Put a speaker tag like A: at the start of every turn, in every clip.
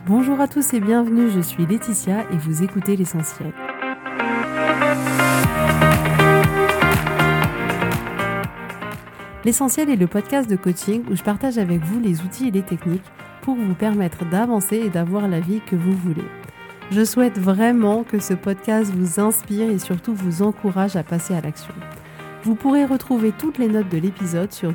A: Bonjour à tous et bienvenue, je suis Laetitia et vous écoutez l'Essentiel. L'Essentiel est le podcast de coaching où je partage avec vous les outils et les techniques pour vous permettre d'avancer et d'avoir la vie que vous voulez. Je souhaite vraiment que ce podcast vous inspire et surtout vous encourage à passer à l'action. Vous pourrez retrouver toutes les notes de l'épisode sur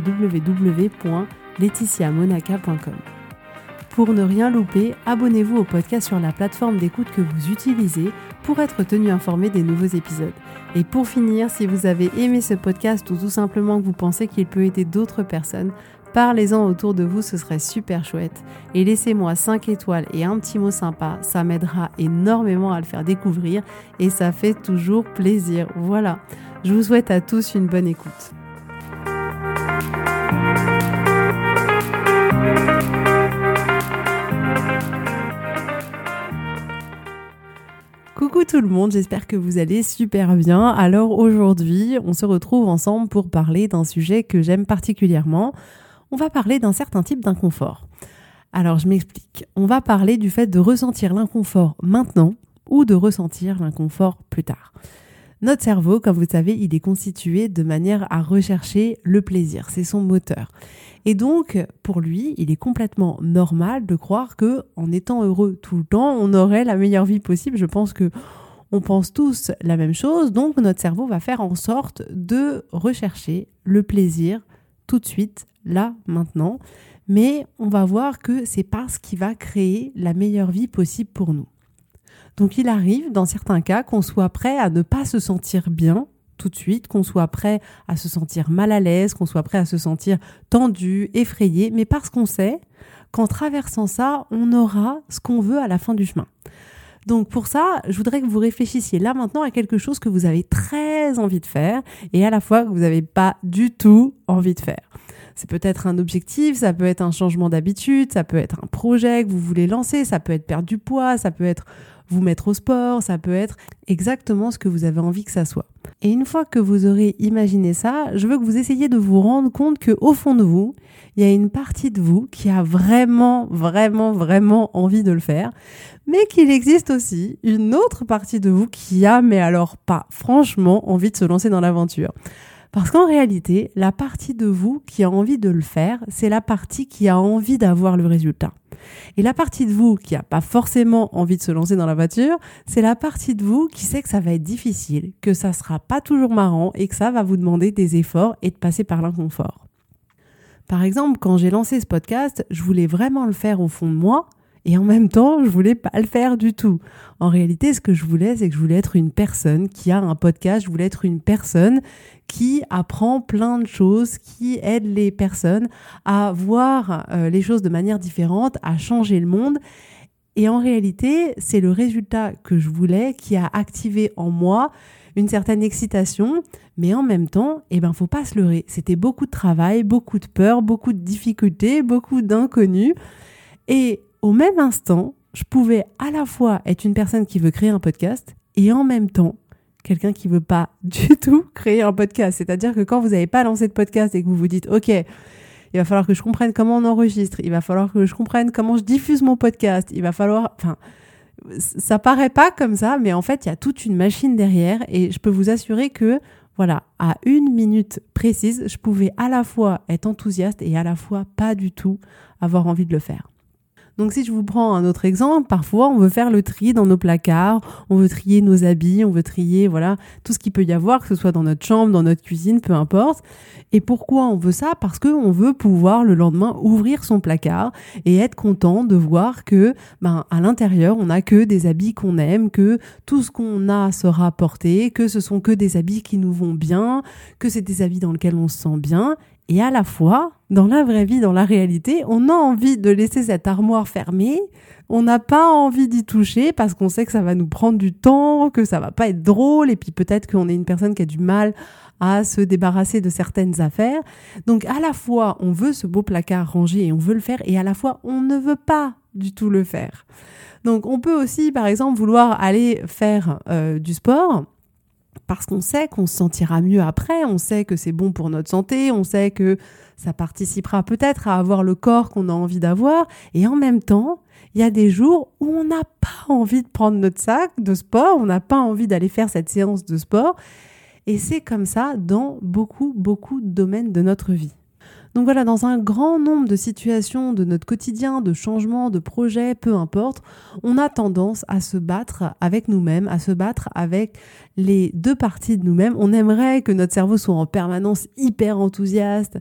A: www.laetitiamonaca.com. Pour ne rien louper, abonnez-vous au podcast sur la plateforme d'écoute que vous utilisez pour être tenu informé des nouveaux épisodes. Et pour finir, si vous avez aimé ce podcast ou tout simplement que vous pensez qu'il peut aider d'autres personnes, parlez-en autour de vous, ce serait super chouette. Et laissez-moi 5 étoiles et un petit mot sympa, ça m'aidera énormément à le faire découvrir et ça fait toujours plaisir. Voilà, je vous souhaite à tous une bonne écoute. Coucou tout le monde, j'espère que vous allez super bien. Alors aujourd'hui, on se retrouve ensemble pour parler d'un sujet que j'aime particulièrement. On va parler d'un certain type d'inconfort. Alors je m'explique. On va parler du fait de ressentir l'inconfort maintenant ou de ressentir l'inconfort plus tard. Notre cerveau, comme vous savez, il est constitué de manière à rechercher le plaisir. C'est son moteur. Et donc, pour lui, il est complètement normal de croire que, en étant heureux tout le temps, on aurait la meilleure vie possible. Je pense que on pense tous la même chose. Donc, notre cerveau va faire en sorte de rechercher le plaisir tout de suite, là, maintenant. Mais on va voir que c'est pas ce qui va créer la meilleure vie possible pour nous. Donc, il arrive, dans certains cas, qu'on soit prêt à ne pas se sentir bien tout de suite, qu'on soit prêt à se sentir mal à l'aise, qu'on soit prêt à se sentir tendu, effrayé, mais parce qu'on sait qu'en traversant ça, on aura ce qu'on veut à la fin du chemin. Donc pour ça, je voudrais que vous réfléchissiez là maintenant à quelque chose que vous avez très envie de faire et à la fois que vous n'avez pas du tout envie de faire. C'est peut-être un objectif, ça peut être un changement d'habitude, ça peut être un projet que vous voulez lancer, ça peut être perdre du poids, ça peut être vous mettre au sport, ça peut être exactement ce que vous avez envie que ça soit. Et une fois que vous aurez imaginé ça, je veux que vous essayiez de vous rendre compte qu'au fond de vous, il y a une partie de vous qui a vraiment envie de le faire, mais qu'il existe aussi une autre partie de vous qui a, mais alors pas franchement, envie de se lancer dans l'aventure. Parce qu'en réalité, la partie de vous qui a envie de le faire, c'est la partie qui a envie d'avoir le résultat. Et la partie de vous qui n'a pas forcément envie de se lancer dans la voiture, c'est la partie de vous qui sait que ça va être difficile, que ça sera pas toujours marrant et que ça va vous demander des efforts et de passer par l'inconfort. Par exemple, quand j'ai lancé ce podcast, je voulais vraiment le faire au fond de moi et en même temps, je voulais pas le faire du tout. En réalité, ce que je voulais, c'est que je voulais être une personne qui a un podcast, je voulais être une personne qui apprend plein de choses, qui aide les personnes à voir les choses de manière différente, à changer le monde. Et en réalité, c'est le résultat que je voulais qui a activé en moi une certaine excitation, mais en même temps, faut pas se leurrer. C'était beaucoup de travail, beaucoup de peur, beaucoup de difficultés, beaucoup d'inconnus. Et au même instant, je pouvais à la fois être une personne qui veut créer un podcast et en même temps, quelqu'un qui veut pas du tout créer un podcast. C'est-à-dire que quand vous n'avez pas lancé de podcast et que vous vous dites « Ok, il va falloir que je comprenne comment on enregistre, il va falloir que je comprenne comment je diffuse mon podcast, il va falloir… » Enfin, ça paraît pas comme ça, mais en fait, il y a toute une machine derrière et je peux vous assurer que, voilà, à 1 minute précise, je pouvais à la fois être enthousiaste et à la fois pas du tout avoir envie de le faire. Donc si je vous prends un autre exemple, parfois on veut faire le tri dans nos placards, on veut trier nos habits, on veut trier tout ce qu'il peut y avoir, que ce soit dans notre chambre, dans notre cuisine, peu importe. Et pourquoi on veut ça ? Parce qu'on veut pouvoir le lendemain ouvrir son placard et être content de voir que à l'intérieur on n'a que des habits qu'on aime, que tout ce qu'on a sera porté, que ce sont que des habits qui nous vont bien, que c'est des habits dans lesquels on se sent bien. Et à la fois, dans la vraie vie, dans la réalité, on a envie de laisser cette armoire fermée, on n'a pas envie d'y toucher parce qu'on sait que ça va nous prendre du temps, que ça va pas être drôle, et puis peut-être qu'on est une personne qui a du mal à se débarrasser de certaines affaires. Donc à la fois, on veut ce beau placard rangé et on veut le faire, et à la fois, on ne veut pas du tout le faire. Donc on peut aussi, par exemple, vouloir aller faire du sport, parce qu'on sait qu'on se sentira mieux après, on sait que c'est bon pour notre santé, on sait que ça participera peut-être à avoir le corps qu'on a envie d'avoir. Et en même temps, il y a des jours où on n'a pas envie de prendre notre sac de sport, on n'a pas envie d'aller faire cette séance de sport. Et c'est comme ça dans beaucoup de domaines de notre vie. Donc voilà, dans un grand nombre de situations de notre quotidien, de changements, de projets, peu importe, on a tendance à se battre avec nous-mêmes, à se battre avec les deux parties de nous-mêmes. On aimerait que notre cerveau soit en permanence hyper enthousiaste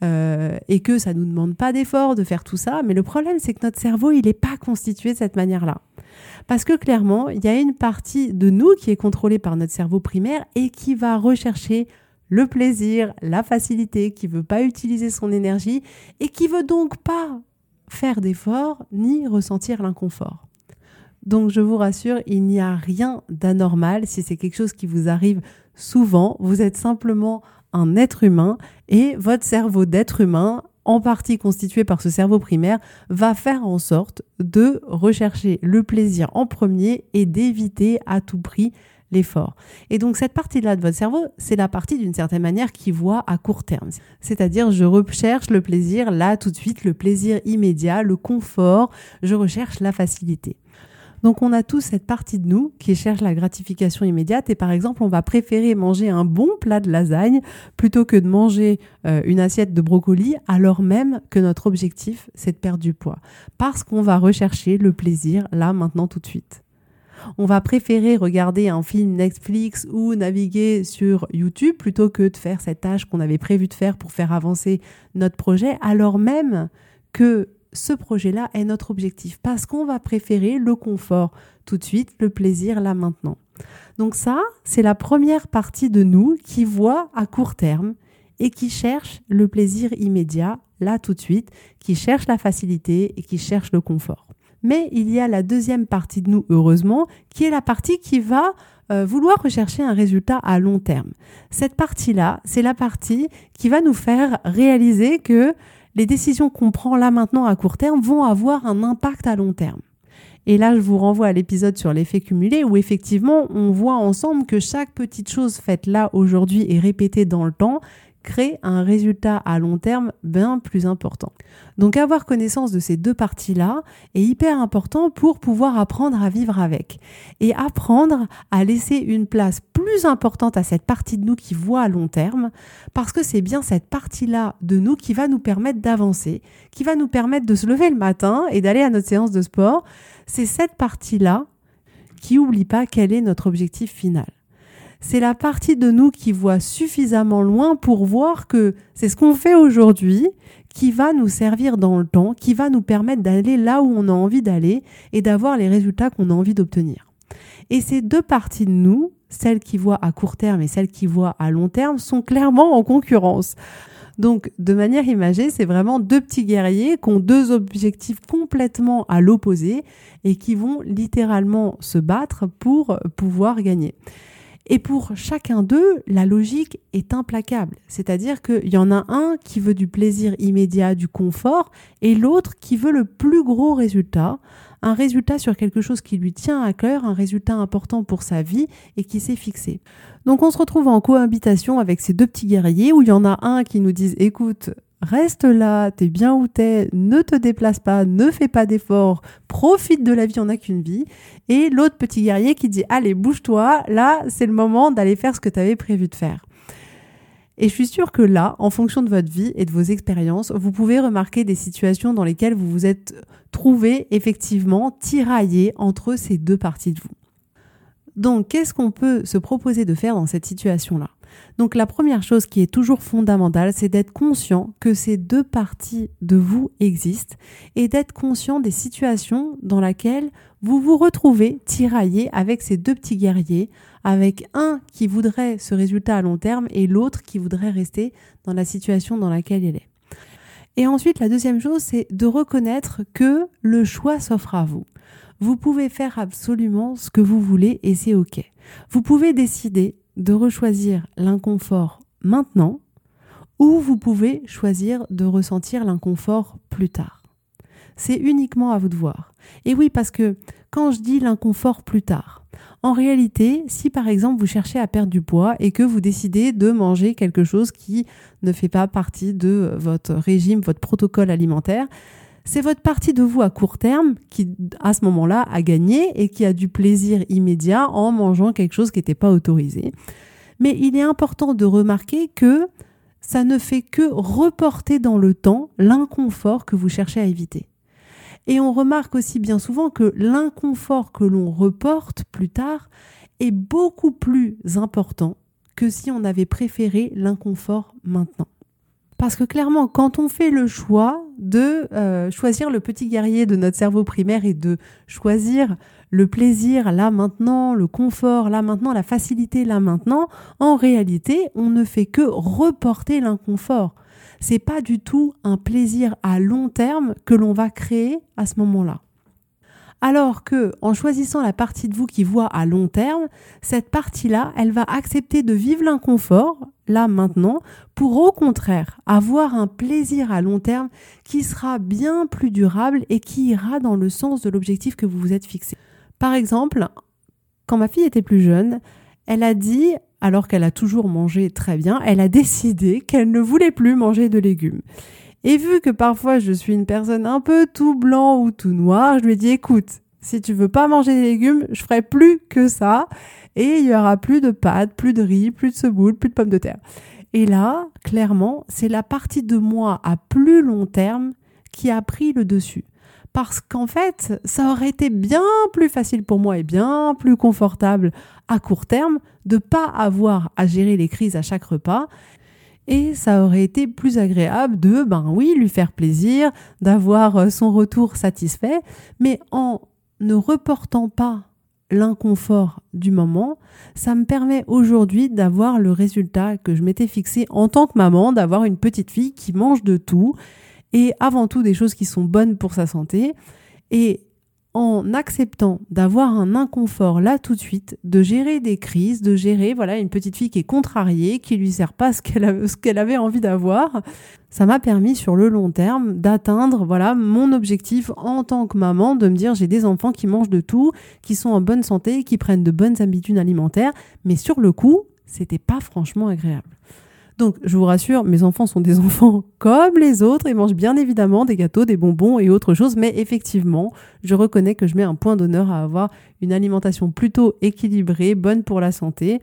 A: et que ça ne nous demande pas d'effort de faire tout ça. Mais le problème, c'est que notre cerveau, il n'est pas constitué de cette manière-là. Parce que clairement, il y a une partie de nous qui est contrôlée par notre cerveau primaire et qui va rechercher le plaisir, la facilité, qui veut pas utiliser son énergie et qui veut donc pas faire d'efforts ni ressentir l'inconfort. Donc je vous rassure, il n'y a rien d'anormal si c'est quelque chose qui vous arrive souvent. Vous êtes simplement un être humain et votre cerveau d'être humain, en partie constitué par ce cerveau primaire, va faire en sorte de rechercher le plaisir en premier et d'éviter à tout prix l'effort. Et donc cette partie-là de votre cerveau, c'est la partie d'une certaine manière qui voit à court terme. C'est-à-dire je recherche le plaisir là tout de suite, le plaisir immédiat, le confort, je recherche la facilité. Donc on a tous cette partie de nous qui cherche la gratification immédiate et par exemple on va préférer manger un bon plat de lasagne plutôt que de manger une assiette de brocoli alors même que notre objectif c'est de perdre du poids. Parce qu'on va rechercher le plaisir là maintenant tout de suite. On va préférer regarder un film Netflix ou naviguer sur YouTube plutôt que de faire cette tâche qu'on avait prévu de faire pour faire avancer notre projet, alors même que ce projet-là est notre objectif. Parce qu'on va préférer le confort tout de suite, le plaisir là maintenant. Donc ça, c'est la première partie de nous qui voit à court terme et qui cherche le plaisir immédiat là tout de suite, qui cherche la facilité et qui cherche le confort. Mais il y a la deuxième partie de nous, heureusement, qui est la partie qui va vouloir rechercher un résultat à long terme. Cette partie-là, c'est la partie qui va nous faire réaliser que les décisions qu'on prend là maintenant à court terme vont avoir un impact à long terme. Et là, je vous renvoie à l'épisode sur l'effet cumulé où effectivement, on voit ensemble que chaque petite chose faite là aujourd'hui et répétée dans le temps crée un résultat à long terme bien plus important. Donc avoir connaissance de ces deux parties-là est hyper important pour pouvoir apprendre à vivre avec et apprendre à laisser une place plus importante à cette partie de nous qui voit à long terme parce que c'est bien cette partie-là de nous qui va nous permettre d'avancer, qui va nous permettre de se lever le matin et d'aller à notre séance de sport. C'est cette partie-là qui n'oublie pas quel est notre objectif final. C'est la partie de nous qui voit suffisamment loin pour voir que c'est ce qu'on fait aujourd'hui qui va nous servir dans le temps, qui va nous permettre d'aller là où on a envie d'aller et d'avoir les résultats qu'on a envie d'obtenir. Et ces deux parties de nous, celles qui voient à court terme et celles qui voient à long terme, sont clairement en concurrence. Donc, de manière imagée, c'est vraiment deux petits guerriers qui ont deux objectifs complètement à l'opposé et qui vont littéralement se battre pour pouvoir gagner. Et pour chacun d'eux, la logique est implacable. C'est-à-dire qu'il y en a un qui veut du plaisir immédiat, du confort, et l'autre qui veut le plus gros résultat, un résultat sur quelque chose qui lui tient à cœur, un résultat important pour sa vie et qui s'est fixé. Donc on se retrouve en cohabitation avec ces deux petits guerriers où il y en a un qui nous dit « Écoute, reste là, t'es bien où t'es, ne te déplace pas, ne fais pas d'efforts, profite de la vie, on n'a qu'une vie. » Et l'autre petit guerrier qui dit « Allez, bouge-toi, là, c'est le moment d'aller faire ce que t'avais prévu de faire. » Et je suis sûre que là, en fonction de votre vie et de vos expériences, vous pouvez remarquer des situations dans lesquelles vous vous êtes trouvé effectivement tiraillé entre ces deux parties de vous. Donc, qu'est-ce qu'on peut se proposer de faire dans cette situation-là ? Donc, la première chose qui est toujours fondamentale, c'est d'être conscient que ces deux parties de vous existent et d'être conscient des situations dans lesquelles vous vous retrouvez tiraillé avec ces deux petits guerriers, avec un qui voudrait ce résultat à long terme et l'autre qui voudrait rester dans la situation dans laquelle il est. Et ensuite, la deuxième chose, c'est de reconnaître que le choix s'offre à vous. Vous pouvez faire absolument ce que vous voulez et c'est OK. Vous pouvez décider de rechoisir l'inconfort maintenant ou vous pouvez choisir de ressentir l'inconfort plus tard. C'est uniquement à vous de voir. Et oui, parce que quand je dis l'inconfort plus tard, En réalité, si par exemple vous cherchez à perdre du poids et que vous décidez de manger quelque chose qui ne fait pas partie de votre régime, votre protocole alimentaire, c'est votre partie de vous à court terme qui, à ce moment-là, a gagné et qui a du plaisir immédiat en mangeant quelque chose qui n'était pas autorisé. Mais il est important de remarquer que ça ne fait que reporter dans le temps l'inconfort que vous cherchez à éviter. Et on remarque aussi bien souvent que l'inconfort que l'on reporte plus tard est beaucoup plus important que si on avait préféré l'inconfort maintenant. Parce que clairement, quand on fait le choix de choisir le petit guerrier de notre cerveau primaire et de choisir le plaisir là maintenant, le confort là maintenant, la facilité là maintenant, en réalité, on ne fait que reporter l'inconfort. C'est pas du tout un plaisir à long terme que l'on va créer à ce moment-là. Alors que, en choisissant la partie de vous qui voit à long terme, cette partie-là, elle va accepter de vivre l'inconfort, là, maintenant, pour au contraire avoir un plaisir à long terme qui sera bien plus durable et qui ira dans le sens de l'objectif que vous vous êtes fixé. Par exemple, quand ma fille était plus jeune, elle a dit, alors qu'elle a toujours mangé très bien, elle a décidé qu'elle ne voulait plus manger de légumes. Et vu que parfois je suis une personne un peu tout blanc ou tout noir, je lui ai dit écoute, si tu veux pas manger des légumes, je ferai plus que ça et il y aura plus de pâtes, plus de riz, plus de semoule, plus de pommes de terre. Et là, clairement, c'est la partie de moi à plus long terme qui a pris le dessus. Parce qu'en fait, ça aurait été bien plus facile pour moi et bien plus confortable à court terme de pas avoir à gérer les crises à chaque repas. Et ça aurait été plus agréable de, lui faire plaisir, d'avoir son retour satisfait, mais en ne reportant pas l'inconfort du moment, ça me permet aujourd'hui d'avoir le résultat que je m'étais fixé en tant que maman, d'avoir une petite fille qui mange de tout et avant tout des choses qui sont bonnes pour sa santé. Et en acceptant d'avoir un inconfort là tout de suite, de gérer des crises, de gérer une petite fille qui est contrariée, qui lui sert pas ce qu'elle avait envie d'avoir, ça m'a permis sur le long terme d'atteindre mon objectif en tant que maman, de me dire j'ai des enfants qui mangent de tout, qui sont en bonne santé, qui prennent de bonnes habitudes alimentaires, mais sur le coup, c'était pas franchement agréable. Donc, je vous rassure, mes enfants sont des enfants comme les autres. Ils mangent bien évidemment des gâteaux, des bonbons et autres choses. Mais effectivement, je reconnais que je mets un point d'honneur à avoir une alimentation plutôt équilibrée, bonne pour la santé.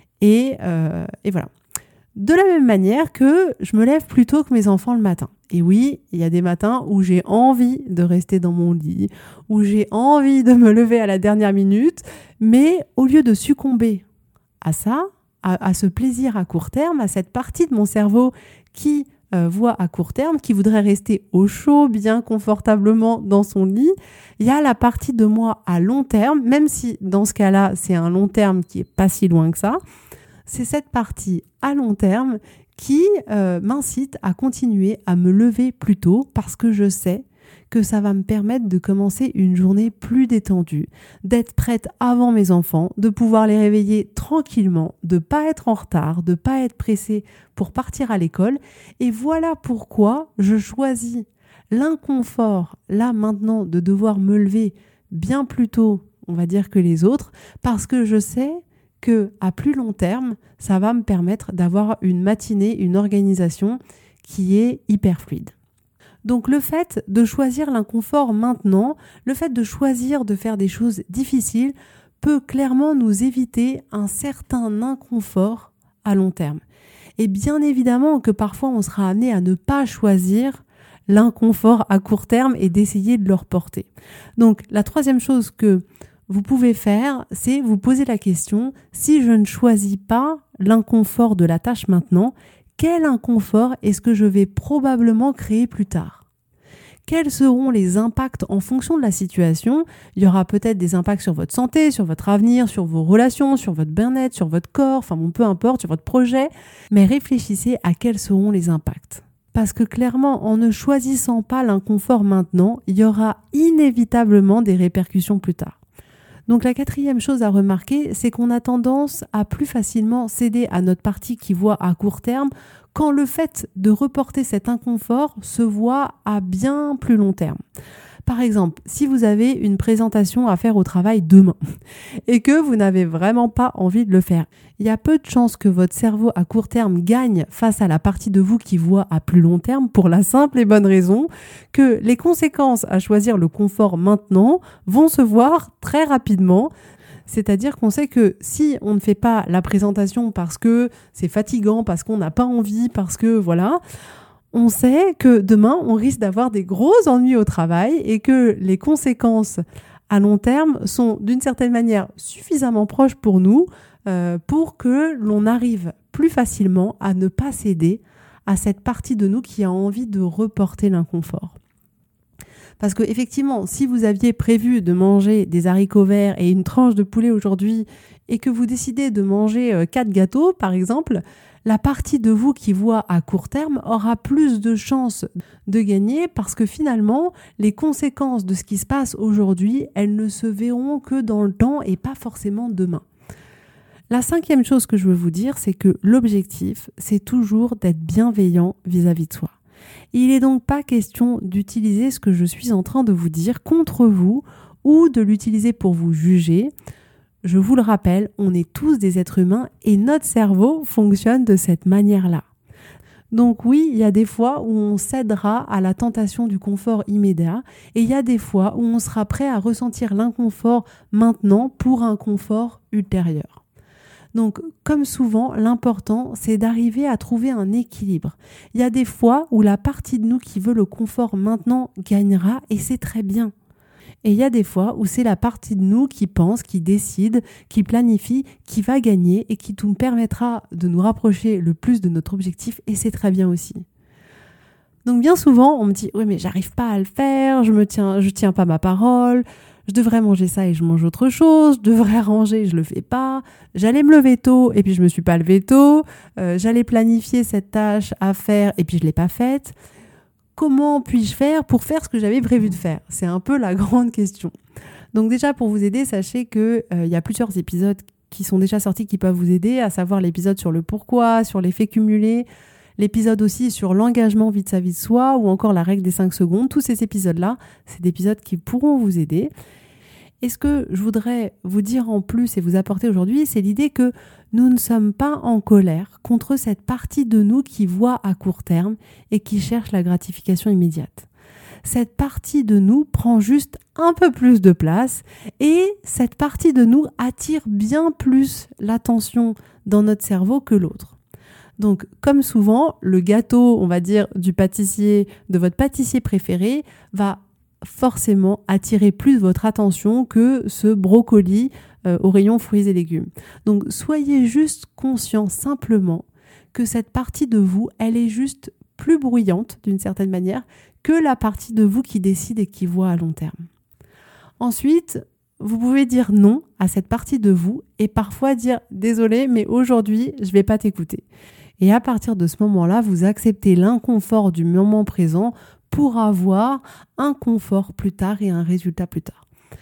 A: Et voilà. De la même manière que je me lève plus tôt que mes enfants le matin. Et oui, il y a des matins où j'ai envie de rester dans mon lit, où j'ai envie de me lever à la dernière minute. Mais au lieu de succomber à ça, à ce plaisir à court terme, à cette partie de mon cerveau qui voit à court terme, qui voudrait rester au chaud, bien confortablement dans son lit, il y a la partie de moi à long terme, même si dans ce cas-là, c'est un long terme qui est pas si loin que ça, c'est cette partie à long terme qui m'incite à continuer à me lever plus tôt parce que je sais que ça va me permettre de commencer une journée plus détendue, d'être prête avant mes enfants, de pouvoir les réveiller tranquillement, de pas être en retard, de pas être pressée pour partir à l'école. Et voilà pourquoi je choisis l'inconfort, là maintenant, de devoir me lever bien plus tôt, on va dire, que les autres, parce que je sais que à plus long terme, ça va me permettre d'avoir une matinée, une organisation qui est hyper fluide. Donc le fait de choisir l'inconfort maintenant, le fait de choisir de faire des choses difficiles peut clairement nous éviter un certain inconfort à long terme. Et bien évidemment que parfois on sera amené à ne pas choisir l'inconfort à court terme et d'essayer de le reporter. Donc la troisième chose que vous pouvez faire, c'est vous poser la question, si je ne choisis pas l'inconfort de la tâche maintenant, quel inconfort est-ce que je vais probablement créer plus tard ? Quels seront les impacts en fonction de la situation ? Il y aura peut-être des impacts sur votre santé, sur votre avenir, sur vos relations, sur votre bien-être, sur votre corps, peu importe, sur votre projet. Mais réfléchissez à quels seront les impacts. Parce que clairement, en ne choisissant pas l'inconfort maintenant, il y aura inévitablement des répercussions plus tard. Donc la quatrième chose à remarquer, c'est qu'on a tendance à plus facilement céder à notre partie qui voit à court terme quand le fait de reporter cet inconfort se voit à bien plus long terme. Par exemple, si vous avez une présentation à faire au travail demain et que vous n'avez vraiment pas envie de le faire, il y a peu de chances que votre cerveau à court terme gagne face à la partie de vous qui voit à plus long terme pour la simple et bonne raison que les conséquences à choisir le confort maintenant vont se voir très rapidement. C'est-à-dire qu'on sait que si on ne fait pas la présentation parce que c'est fatigant, parce qu'on n'a pas envie, parce que voilà, on sait que demain, on risque d'avoir des gros ennuis au travail et que les conséquences à long terme sont d'une certaine manière suffisamment proches pour nous pour que l'on arrive plus facilement à ne pas céder à cette partie de nous qui a envie de reporter l'inconfort. Parce que effectivement, si vous aviez prévu de manger des haricots verts et une tranche de poulet aujourd'hui et que vous décidez de manger 4 gâteaux, par exemple, la partie de vous qui voit à court terme aura plus de chances de gagner parce que finalement, les conséquences de ce qui se passe aujourd'hui, elles ne se verront que dans le temps et pas forcément demain. La 5e chose que je veux vous dire, c'est que l'objectif, c'est toujours d'être bienveillant vis-à-vis de soi. Il n'est donc pas question d'utiliser ce que je suis en train de vous dire contre vous ou de l'utiliser pour vous juger. Je vous le rappelle, on est tous des êtres humains et notre cerveau fonctionne de cette manière-là. Donc oui, il y a des fois où on cédera à la tentation du confort immédiat et il y a des fois où on sera prêt à ressentir l'inconfort maintenant pour un confort ultérieur. Donc, comme souvent, l'important, c'est d'arriver à trouver un équilibre. Il y a des fois où la partie de nous qui veut le confort maintenant gagnera et c'est très bien. Et il y a des fois où c'est la partie de nous qui pense, qui décide, qui planifie, qui va gagner et qui nous permettra de nous rapprocher le plus de notre objectif et c'est très bien aussi. Donc bien souvent, on me dit « Oui, mais j'arrive pas à le faire, je tiens pas ma parole ». Je devrais manger ça et je mange autre chose, je devrais ranger et je le fais pas, j'allais me lever tôt et puis je me suis pas levée tôt, j'allais planifier cette tâche à faire et puis je l'ai pas faite. Comment puis-je faire pour faire ce que j'avais prévu de faire ? C'est un peu la grande question. Donc déjà pour vous aider, sachez que y a plusieurs épisodes qui sont déjà sortis qui peuvent vous aider, à savoir l'épisode sur le pourquoi, sur l'effet cumulé, l'épisode aussi sur l'engagement vis-à-vis de soi ou encore la règle des 5 secondes. Tous ces épisodes-là, c'est des épisodes qui pourront vous aider. Et ce que je voudrais vous dire en plus et vous apporter aujourd'hui, c'est l'idée que nous ne sommes pas en colère contre cette partie de nous qui voit à court terme et qui cherche la gratification immédiate. Cette partie de nous prend juste un peu plus de place et cette partie de nous attire bien plus l'attention dans notre cerveau que l'autre. Donc, comme souvent, le gâteau, on va dire, du pâtissier, de votre pâtissier préféré, va forcément attirer plus votre attention que ce brocoli au rayon fruits et légumes. Donc, soyez juste conscient simplement que cette partie de vous, elle est juste plus bruyante, d'une certaine manière, que la partie de vous qui décide et qui voit à long terme. Ensuite, vous pouvez dire non à cette partie de vous et parfois dire « Désolé, mais aujourd'hui, je ne vais pas t'écouter ». Et à partir de ce moment-là, vous acceptez l'inconfort du moment présent pour avoir un confort plus tard et un résultat plus tard.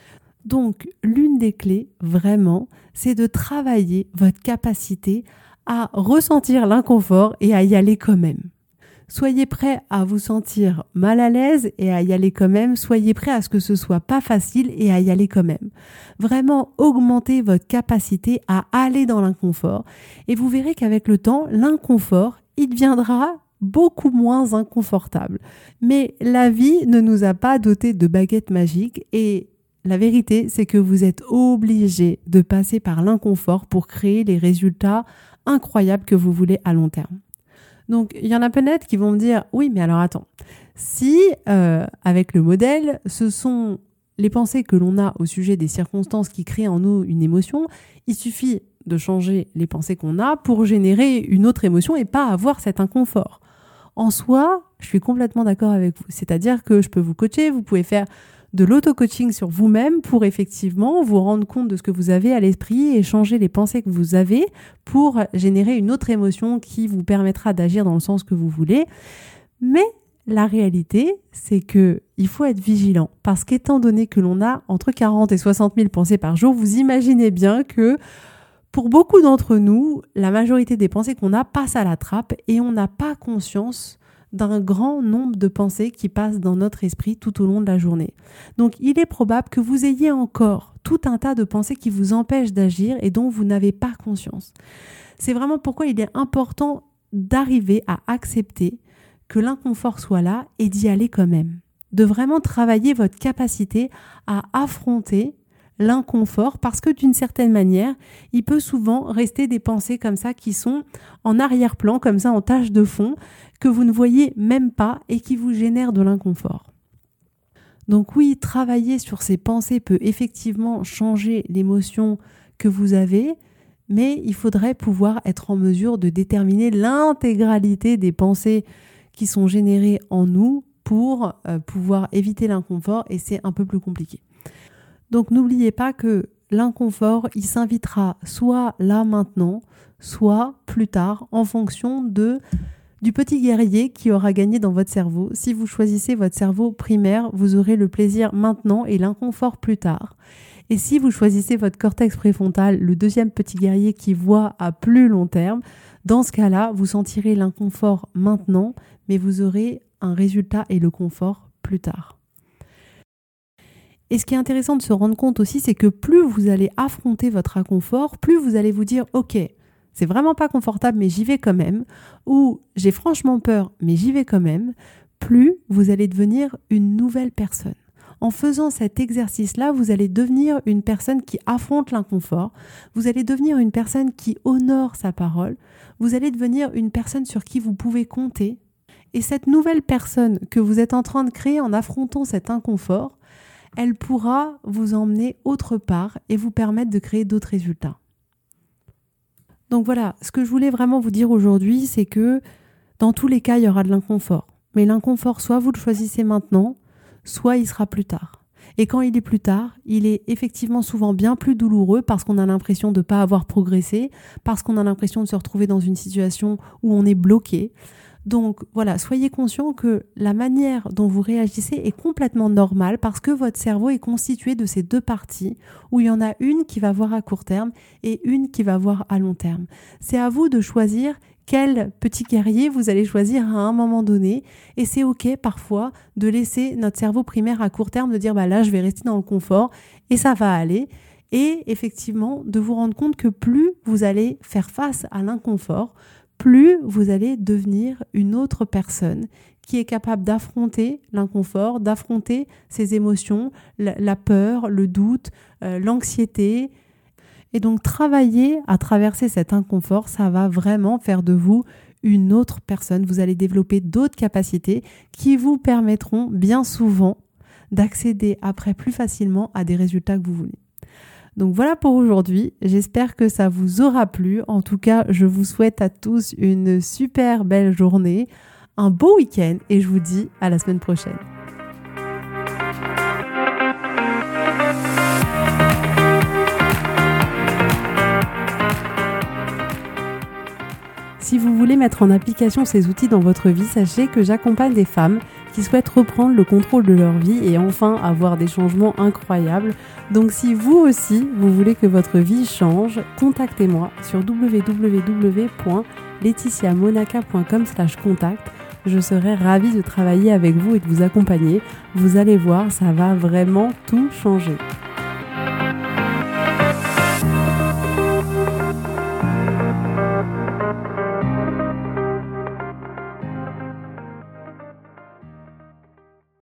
A: Donc, l'une des clés, vraiment, c'est de travailler votre capacité à ressentir l'inconfort et à y aller quand même. Soyez prêts à vous sentir mal à l'aise et à y aller quand même. Soyez prêts à ce que ce soit pas facile et à y aller quand même. Vraiment, augmentez votre capacité à aller dans l'inconfort. Et vous verrez qu'avec le temps, l'inconfort, il deviendra beaucoup moins inconfortable. Mais la vie ne nous a pas dotés de baguettes magiques et la vérité, c'est que vous êtes obligés de passer par l'inconfort pour créer les résultats incroyables que vous voulez à long terme. Donc, il y en a peut-être qui vont me dire « Oui, mais alors attends, si avec le modèle, ce sont les pensées que l'on a au sujet des circonstances qui créent en nous une émotion, il suffit de changer les pensées qu'on a pour générer une autre émotion et pas avoir cet inconfort. » En soi, je suis complètement d'accord avec vous. C'est-à-dire que je peux vous coacher, vous pouvez faire de l'auto-coaching sur vous-même pour effectivement vous rendre compte de ce que vous avez à l'esprit et changer les pensées que vous avez pour générer une autre émotion qui vous permettra d'agir dans le sens que vous voulez. Mais la réalité, c'est que il faut être vigilant parce qu'étant donné que l'on a entre 40 et 60 000 pensées par jour, vous imaginez bien que pour beaucoup d'entre nous, la majorité des pensées qu'on a passent à la trappe et on n'a pas conscience d'un grand nombre de pensées qui passent dans notre esprit tout au long de la journée. Donc il est probable que vous ayez encore tout un tas de pensées qui vous empêchent d'agir et dont vous n'avez pas conscience. C'est vraiment pourquoi il est important d'arriver à accepter que l'inconfort soit là et d'y aller quand même. De vraiment travailler votre capacité à affronter l'inconfort parce que d'une certaine manière, il peut souvent rester des pensées comme ça qui sont en arrière-plan, comme ça en tâche de fond, que vous ne voyez même pas et qui vous génèrent de l'inconfort. Donc oui, travailler sur ces pensées peut effectivement changer l'émotion que vous avez, mais il faudrait pouvoir être en mesure de déterminer l'intégralité des pensées qui sont générées en nous pour pouvoir éviter l'inconfort et c'est un peu plus compliqué. Donc n'oubliez pas que l'inconfort, il s'invitera soit là maintenant, soit plus tard en fonction du petit guerrier qui aura gagné dans votre cerveau. Si vous choisissez votre cerveau primaire, vous aurez le plaisir maintenant et l'inconfort plus tard. Et si vous choisissez votre cortex préfrontal, le deuxième petit guerrier qui voit à plus long terme, dans ce cas-là, vous sentirez l'inconfort maintenant, mais vous aurez un résultat et le confort plus tard. Et ce qui est intéressant de se rendre compte aussi, c'est que plus vous allez affronter votre inconfort, plus vous allez vous dire « Ok, c'est vraiment pas confortable, mais j'y vais quand même » ou « J'ai franchement peur, mais j'y vais quand même », plus vous allez devenir une nouvelle personne. En faisant cet exercice-là, vous allez devenir une personne qui affronte l'inconfort, vous allez devenir une personne qui honore sa parole, vous allez devenir une personne sur qui vous pouvez compter. Et cette nouvelle personne que vous êtes en train de créer en affrontant cet inconfort, elle pourra vous emmener autre part et vous permettre de créer d'autres résultats. Donc voilà, ce que je voulais vraiment vous dire aujourd'hui, c'est que dans tous les cas, il y aura de l'inconfort. Mais l'inconfort, soit vous le choisissez maintenant, soit il sera plus tard. Et quand il est plus tard, il est effectivement souvent bien plus douloureux parce qu'on a l'impression de ne pas avoir progressé, parce qu'on a l'impression de se retrouver dans une situation où on est bloqué. Donc voilà, soyez conscient que la manière dont vous réagissez est complètement normale parce que votre cerveau est constitué de ces deux parties où il y en a une qui va voir à court terme et une qui va voir à long terme. C'est à vous de choisir quel petit guerrier vous allez choisir à un moment donné et c'est ok parfois de laisser notre cerveau primaire à court terme de dire là je vais rester dans le confort et ça va aller et effectivement de vous rendre compte que plus vous allez faire face à l'inconfort, plus vous allez devenir une autre personne qui est capable d'affronter l'inconfort, d'affronter ses émotions, la peur, le doute, l'anxiété. Et donc travailler à traverser cet inconfort, ça va vraiment faire de vous une autre personne. Vous allez développer d'autres capacités qui vous permettront bien souvent d'accéder après plus facilement à des résultats que vous voulez. Donc voilà pour aujourd'hui, j'espère que ça vous aura plu. En tout cas, je vous souhaite à tous une super belle journée, un beau week-end et je vous dis à la semaine prochaine. Si vous voulez mettre en application ces outils dans votre vie, sachez que j'accompagne des femmes qui souhaitent reprendre le contrôle de leur vie et enfin avoir des changements incroyables. Donc si vous aussi, vous voulez que votre vie change, contactez-moi sur www.laetitiamonaca.com/contact. Je serai ravie de travailler avec vous et de vous accompagner. Vous allez voir, ça va vraiment tout changer.